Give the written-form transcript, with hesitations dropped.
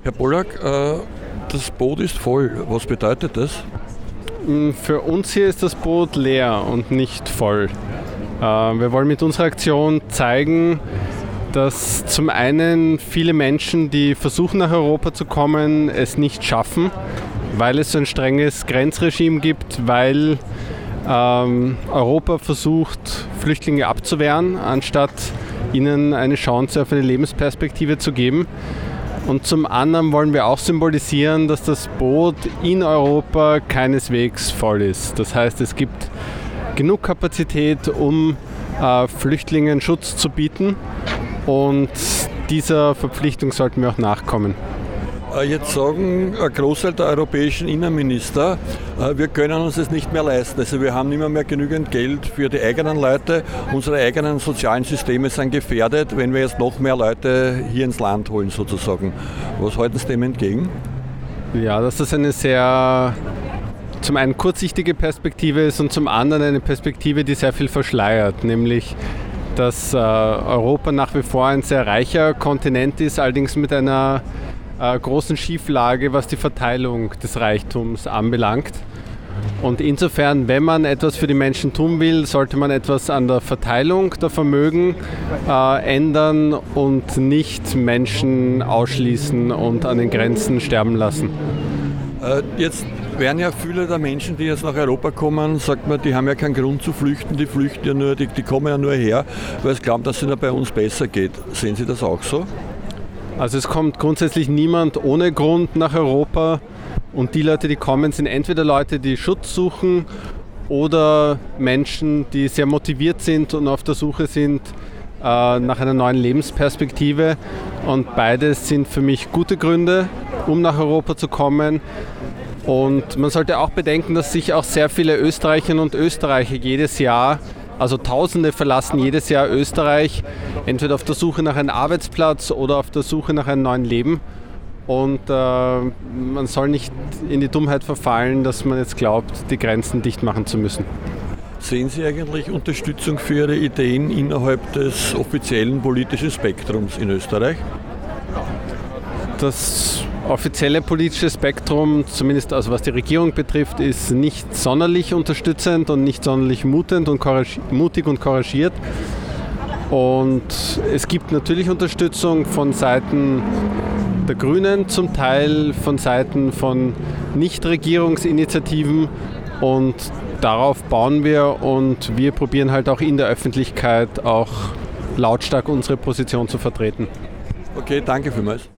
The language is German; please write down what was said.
Herr Pollack, das Boot ist voll. Was bedeutet das? Für uns hier ist das Boot leer und nicht voll. Wir wollen mit unserer Aktion zeigen, dass zum einen viele Menschen, die versuchen nach Europa zu kommen, es nicht schaffen, weil es so ein strenges Grenzregime gibt, weil Europa versucht, Flüchtlinge abzuwehren, anstatt ihnen eine Chance auf eine Lebensperspektive zu geben. Und zum anderen wollen wir auch symbolisieren, dass das Boot in Europa keineswegs voll ist. Das heißt, es gibt genug Kapazität, um Flüchtlingen Schutz zu bieten, und dieser Verpflichtung sollten wir auch nachkommen. Jetzt sagen ein Großteil der europäischen Innenminister, wir können uns das nicht mehr leisten. Also wir haben nicht mehr genügend Geld für die eigenen Leute. Unsere eigenen sozialen Systeme sind gefährdet, wenn wir jetzt noch mehr Leute hier ins Land holen sozusagen. Was halten Sie dem entgegen? Ja, dass das eine sehr zum einen kurzsichtige Perspektive ist und zum anderen eine Perspektive, die sehr viel verschleiert, nämlich dass Europa nach wie vor ein sehr reicher Kontinent ist, allerdings mit einer großen Schieflage, was die Verteilung des Reichtums anbelangt. Und insofern, wenn man etwas für die Menschen tun will, sollte man etwas an der Verteilung der Vermögen ändern und nicht Menschen ausschließen und an den Grenzen sterben lassen. Jetzt werden ja viele der Menschen, die jetzt nach Europa kommen, sagt man, die haben ja keinen Grund zu flüchten, die flüchten ja nur, die kommen ja nur her, weil sie glauben, dass es ihnen bei uns besser geht. Sehen Sie das auch so? Also es kommt grundsätzlich niemand ohne Grund nach Europa, und die Leute, die kommen, sind entweder Leute, die Schutz suchen, oder Menschen, die sehr motiviert sind und auf der Suche sind nach einer neuen Lebensperspektive. Und beides sind für mich gute Gründe, um nach Europa zu kommen. Und man sollte auch bedenken, dass sich auch sehr viele Österreicherinnen und Österreicher jedes Jahr, also Tausende verlassen jedes Jahr Österreich, entweder auf der Suche nach einem Arbeitsplatz oder auf der Suche nach einem neuen Leben. Und man soll nicht in die Dummheit verfallen, dass man jetzt glaubt, die Grenzen dicht machen zu müssen. Sehen Sie eigentlich Unterstützung für Ihre Ideen innerhalb des offiziellen politischen Spektrums in Österreich? Das offizielle politische Spektrum, zumindest also was die Regierung betrifft, ist nicht sonderlich unterstützend und nicht sonderlich mutig und couragiert. Und es gibt natürlich Unterstützung von Seiten der Grünen, zum Teil von Seiten von Nichtregierungsinitiativen, und darauf bauen wir, und wir probieren halt auch in der Öffentlichkeit auch lautstark unsere Position zu vertreten. Okay, danke vielmals.